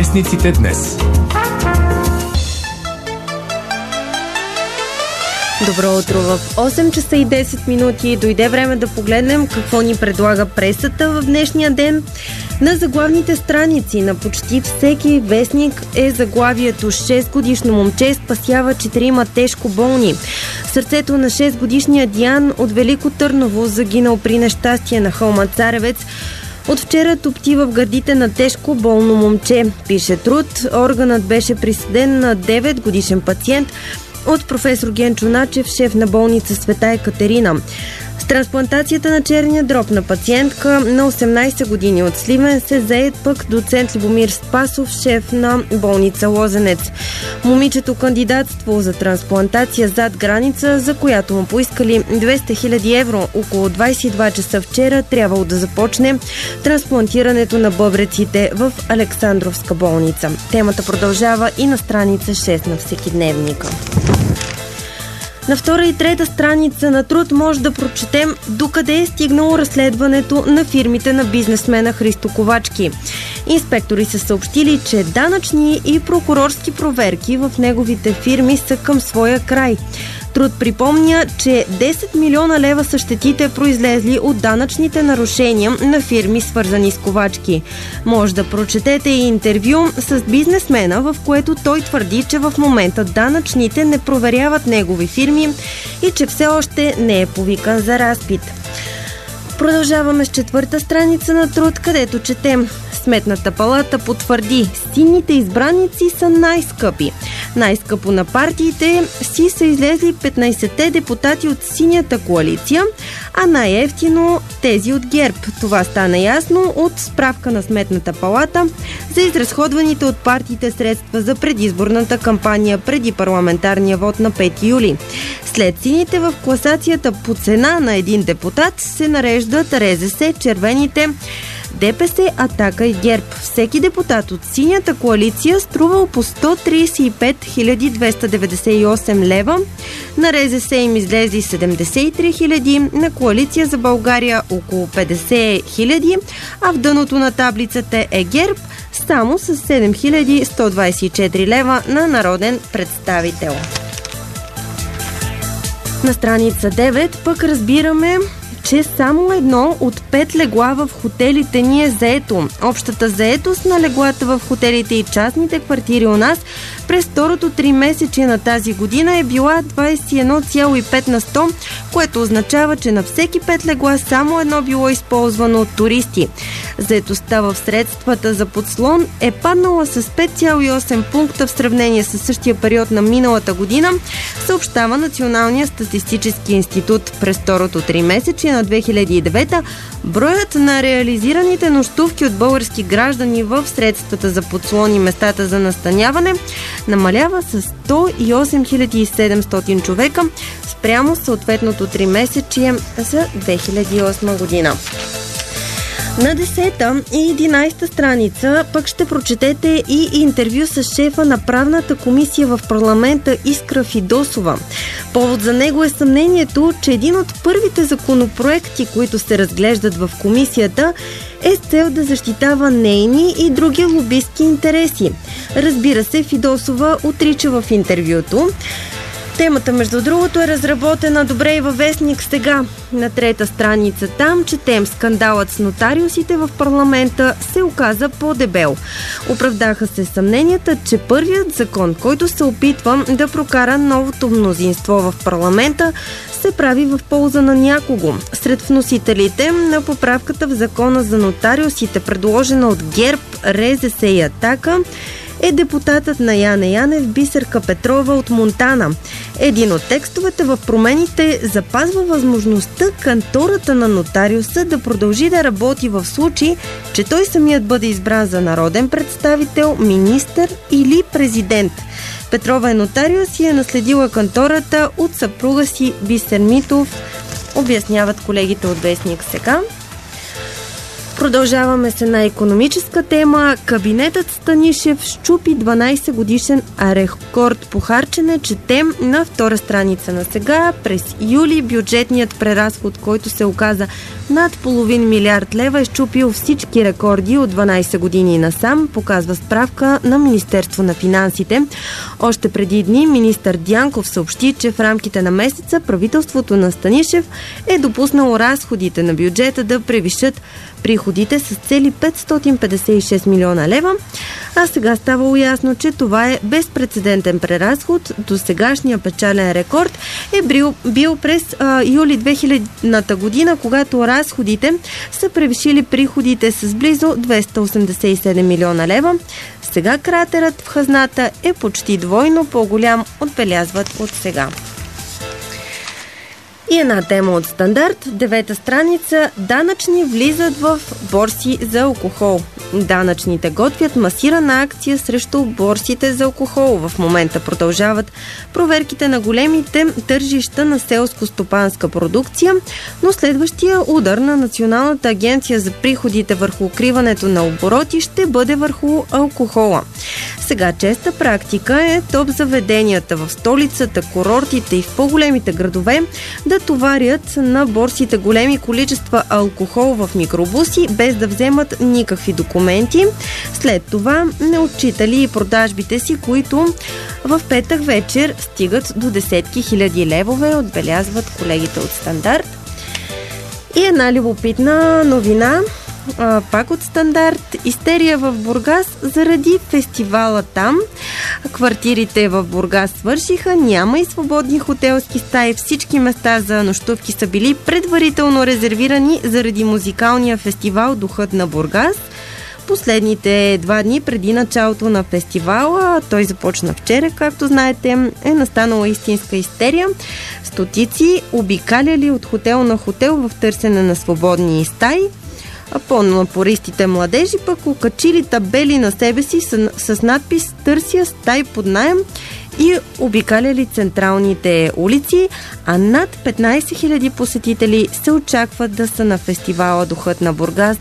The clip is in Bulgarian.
Вестниците днес. Добро утро! В 8 часа и 10 минути дойде време да погледнем какво ни предлага пресата в днешния ден. На заглавните страници на почти всеки вестник е заглавието: 6-годишно момче спасява 4 тежко болни. Сърцето на 6-годишния Диан от Велико Търново загинал при нещастие на Холма Царевец. От вчера топти в гърдите на тежко болно момче, пише Труд. Органът беше присъден на 9-годишен пациент от професор Генчо Начев, шеф на болница Света Екатерина. С трансплантацията на черния дроб на пациентка на 18 години от Сливен се зае пък доцент Любомир Спасов, шеф на болница Лозенец. Момичето кандидатство за трансплантация зад граница, за която му поискали 200 000 евро. Около 22 часа вчера трябвало да започне трансплантирането на бъбреците в Александровска болница. Темата продължава и на страница 6 на Всекидневника. На втора и трета страница на Труд може да прочетем докъде е стигнало разследването на фирмите на бизнесмена Христо Ковачки. Инспектори са съобщили, че данъчни и прокурорски проверки в неговите фирми са към своя край. Труд припомня, че 10 милиона лева са щетите, произлезли от данъчните нарушения на фирми, свързани с Ковачки. Може да прочетете и интервю с бизнесмена, в което той твърди, че в момента данъчните не проверяват негови фирми и че все още не е повикан за разпит. Продължаваме с четвърта страница на Труд, където четем: Сметната палата потвърди, синните избраници са най-скъпи. Най-скъпо на партиите си са излезли 15-те депутати от синята коалиция, а най-евтино тези от ГЕРБ. Това стана ясно от справка на Сметната палата за изразходваните от партиите средства за предизборната кампания преди парламентарния вод на 5 юли. След сините в класацията по цена на един депутат се нареждат РЗС, червените, ДПС, Атака и ГЕРБ. Всеки депутат от синята коалиция струвал по 135 298 лева. На РЗС им излезли 73 хиляди, на Коалиция за България около 50 хиляди, а в дъното на таблицата е ГЕРБ само с 7124 лева на народен представител. На страница 9 пък разбираме, че само 1 от 5 легла в хотелите ни е заето. Общата заетост на леглата в хотелите и частните квартири у нас през второто 3-месечие на тази година е била 21,5 на 100, което означава, че на всеки 5 легла само 1 било използвано от туристи. Заетостта в средствата за подслон е паднала с 5,8 пункта в сравнение с същия период на миналата година, съобщава Националния статистически институт. През второто 3-месечие на 2009 броят на реализираните нощувки от български граждани в средствата за подслон и местата за настаняване намалява с 108 700 човека спрямо съответното 3-месечие за 2008 година. На 10-та и 11-та страница пък ще прочетете и интервю с шефа на правната комисия в парламента Искра Фидосова. Повод за него е съмнението, че един от първите законопроекти, които се разглеждат в комисията, е с цел да защитава нейни и други лобистки интереси. Разбира се, Фидосова отрича в интервюто. Темата, между другото, е разработена добре и във вестник Сега. На трета страница там четем: скандалът с нотариусите в парламента се оказа по-дебел. Оправдаха се съмненията, че първият закон, който се опитва да прокара новото мнозинство в парламента, се прави в полза на някого. Сред вносителите на поправката в закона за нотариусите, предложена от ГЕРБ, РЗС и Атака, е депутатът на Яне Янев Бисерка Петрова от Монтана. Един от текстовете в промените запазва възможността кантората на нотариуса да продължи да работи в случай, че той самият бъде избран за народен представител, министър или президент. Петрова е нотариус и е наследила кантората от съпруга си Бисер Митов, обясняват колегите от вестник Сега. Продължаваме се на икономическа тема. Кабинетът Станишев счупи 12 годишен рекорд по харчене. Четем на втора страница на Сега. През юли бюджетният преразход, който се оказа над половин милиард лева е счупил всички рекорди от 12 години насам, показва справка на Министерство на финансите. Още преди дни министър Дянков съобщи, че в рамките на месеца правителството на Станишев е допуснало разходите на бюджета да превишат приходите с цели 556 милиона лева, а сега ставало ясно, че това е безпрецедентен преразход. До сегашния печален рекорд е бил през юли 2000 година, когато разходите са превишили приходите с близо 287 милиона лева. Сега кратерът в хазната е почти двойно по-голям, отбелязват от сега. И една тема от Стандарт, 9-та страница. Данъчни влизат в борси за алкохол. Данъчните готвят масирана акция срещу борсите за алкохол. В момента продължават проверките на големите тържища на селско-стопанска продукция, но следващия удар на Националната агенция за приходите върху укриването на обороти ще бъде върху алкохола. Сега честа практика е топ заведенията в столицата, курортите и в по-големите градове да товарят на борсите големи количества алкохол в микробуси, без да вземат никакви документи. След това не отчитали и продажбите си, които в петък вечер стигат до десетки хиляди левове, отбелязват колегите от Стандарт. И една любопитна новина, пак от Стандарт. Истерия в Бургас заради фестивала там. Квартирите в Бургас свършиха, няма и свободни хотелски стаи. Всички места за нощувки са били предварително резервирани заради музикалния фестивал Духът на Бургас. Последните 2 дни преди началото на фестивала, той започна вчера, както знаете, е настанала истинска истерия. Стотици обикаляли от хотел на хотел в търсене на свободни стаи. А по-напористите младежи пък окачили табели на себе си с надпис "Търся стаи под наем" и обикаляли централните улици, а над 15 000 посетители се очакват да са на фестивала Духът на Бургас